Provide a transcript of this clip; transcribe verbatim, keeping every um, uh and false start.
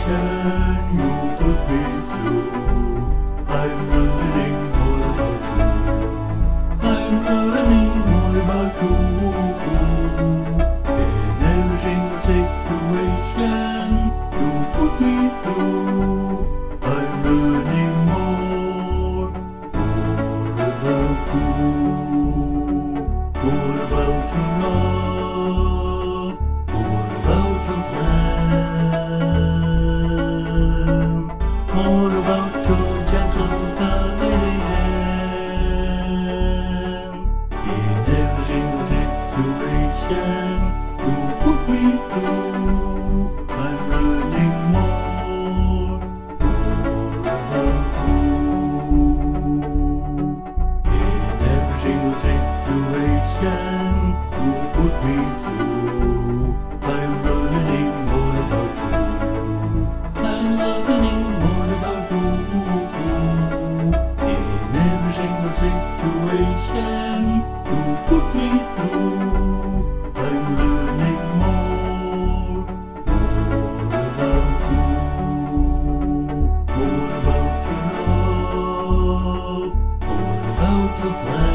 situation you put me through. I'm learning more about you. I'm learning more about you. In every single situation you put me through, I'm learning more, more about you. More about your love, more about your plan, more about your gentle guiding hand. In every single situation you put me through, I'm learning more, more about you. In every single situation you put me through, I'm learning more about you. I'm learning more about you. In every single situation you put me through, I'm learning more, more about you. More about your love, more about your plan.